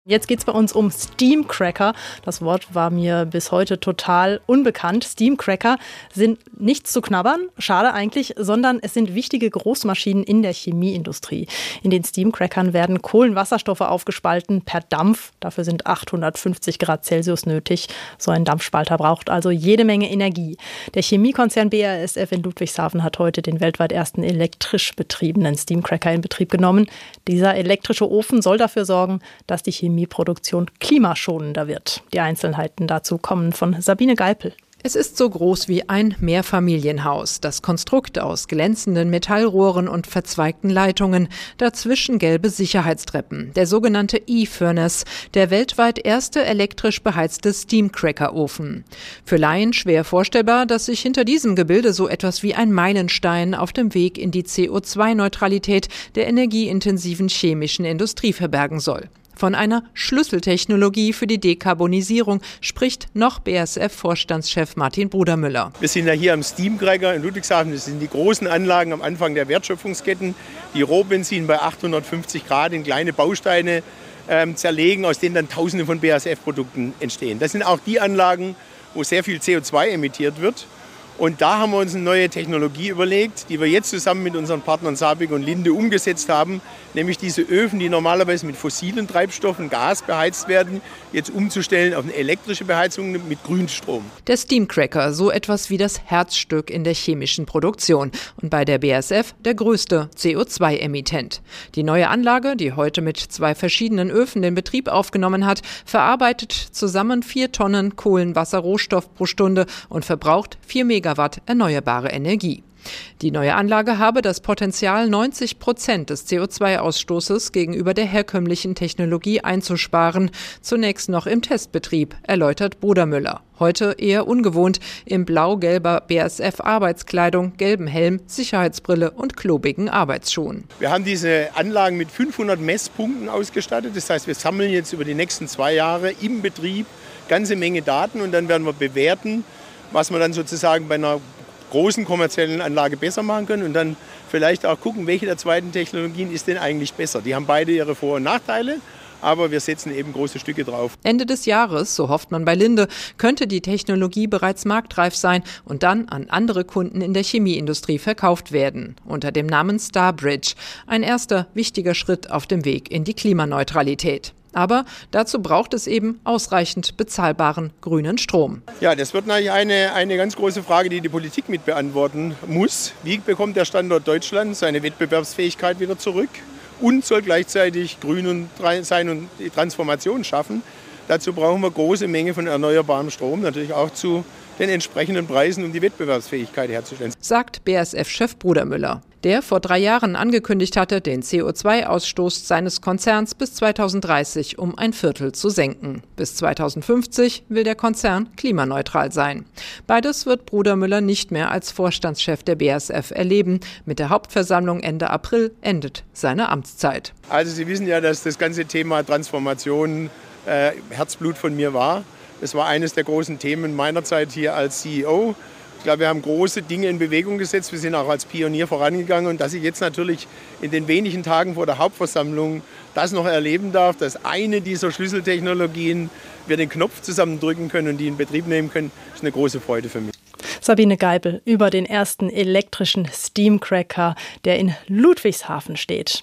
Jetzt geht es bei uns um Steamcracker. Das Wort war mir bis heute total unbekannt. Steamcracker sind nichts zu knabbern, schade eigentlich, sondern es sind wichtige Großmaschinen in der Chemieindustrie. In den Steamcrackern werden Kohlenwasserstoffe aufgespalten per Dampf. Dafür sind 850 Grad Celsius nötig. So ein Dampfspalter braucht also jede Menge Energie. Der Chemiekonzern BASF in Ludwigshafen hat heute den weltweit ersten elektrisch betriebenen Steamcracker in Betrieb genommen. Dieser elektrische Ofen soll dafür sorgen, dass die Chemieproduktion klimaschonender wird. Die Einzelheiten dazu kommen von Sabine Geipel. Es ist so groß wie ein Mehrfamilienhaus. Das Konstrukt aus glänzenden Metallrohren und verzweigten Leitungen. Dazwischen gelbe Sicherheitstreppen. Der sogenannte E-Furnace, der weltweit erste elektrisch beheizte Steamcracker-Ofen. Für Laien schwer vorstellbar, dass sich hinter diesem Gebilde so etwas wie ein Meilenstein auf dem Weg in die CO2-Neutralität der energieintensiven chemischen Industrie verbergen soll. Von einer Schlüsseltechnologie für die Dekarbonisierung spricht noch BASF-Vorstandschef Martin Brudermüller. Wir sind ja hier am Steamcracker in Ludwigshafen. Das sind die großen Anlagen am Anfang der Wertschöpfungsketten, die Rohbenzin bei 850 Grad in kleine Bausteine zerlegen, aus denen dann Tausende von BASF-Produkten entstehen. Das sind auch die Anlagen, wo sehr viel CO2 emittiert wird. Und da haben wir uns eine neue Technologie überlegt, die wir jetzt zusammen mit unseren Partnern SABIC und Linde umgesetzt haben, nämlich diese Öfen, die normalerweise mit fossilen Treibstoffen, Gas beheizt werden, jetzt umzustellen auf eine elektrische Beheizung mit Grünstrom. Der Steamcracker, so etwas wie das Herzstück in der chemischen Produktion und bei der BASF der größte CO2-Emittent. Die neue Anlage, die heute mit 2 verschiedenen Öfen den Betrieb aufgenommen hat, verarbeitet zusammen 4 Tonnen Kohlenwasserrohstoff pro Stunde und verbraucht 4 Megawatt erneuerbare Energie. Die neue Anlage habe das Potenzial, 90% des CO2-Ausstoßes gegenüber der herkömmlichen Technologie einzusparen. Zunächst noch im Testbetrieb, erläutert Brudermüller. Heute eher ungewohnt, in blau-gelber BASF-Arbeitskleidung, gelbem Helm, Sicherheitsbrille und klobigen Arbeitsschuhen. Wir haben diese Anlagen mit 500 Messpunkten ausgestattet. Das heißt, wir sammeln jetzt über die nächsten 2 Jahre im Betrieb ganze Menge Daten und dann werden wir bewerten, was wir dann sozusagen bei einer großen kommerziellen Anlage besser machen können und dann vielleicht auch gucken, welche der zweiten Technologien ist denn eigentlich besser. Die haben beide ihre Vor- und Nachteile, aber wir setzen eben große Stücke drauf. Ende des Jahres, so hofft man bei Linde, könnte die Technologie bereits marktreif sein und dann an andere Kunden in der Chemieindustrie verkauft werden. Unter dem Namen Starbridge. Ein erster wichtiger Schritt auf dem Weg in die Klimaneutralität. Aber dazu braucht es eben ausreichend bezahlbaren grünen Strom. Ja, das wird natürlich eine ganz große Frage, die die Politik mit beantworten muss. Wie bekommt der Standort Deutschland seine Wettbewerbsfähigkeit wieder zurück und soll gleichzeitig grün sein und die Transformation schaffen? Dazu brauchen wir große Menge von erneuerbarem Strom, natürlich auch zu den entsprechenden Preisen, um die Wettbewerbsfähigkeit herzustellen. Sagt BASF-Chef Brudermüller, der vor 3 Jahren angekündigt hatte, den CO2-Ausstoß seines Konzerns bis 2030 um 1/4 zu senken. Bis 2050 will der Konzern klimaneutral sein. Beides wird Brudermüller nicht mehr als Vorstandschef der BASF erleben. Mit der Hauptversammlung Ende April endet seine Amtszeit. Also Sie wissen ja, dass das ganze Thema Transformation Herzblut von mir war. Das war eines der großen Themen meiner Zeit hier als CEO. Ich glaube, wir haben große Dinge in Bewegung gesetzt. Wir sind auch als Pionier vorangegangen. Und dass ich jetzt natürlich in den wenigen Tagen vor der Hauptversammlung das noch erleben darf, dass eine dieser Schlüsseltechnologien wir den Knopf zusammendrücken können und die in Betrieb nehmen können, ist eine große Freude für mich. Sabine Geipel über den ersten elektrischen Steamcracker, der in Ludwigshafen steht.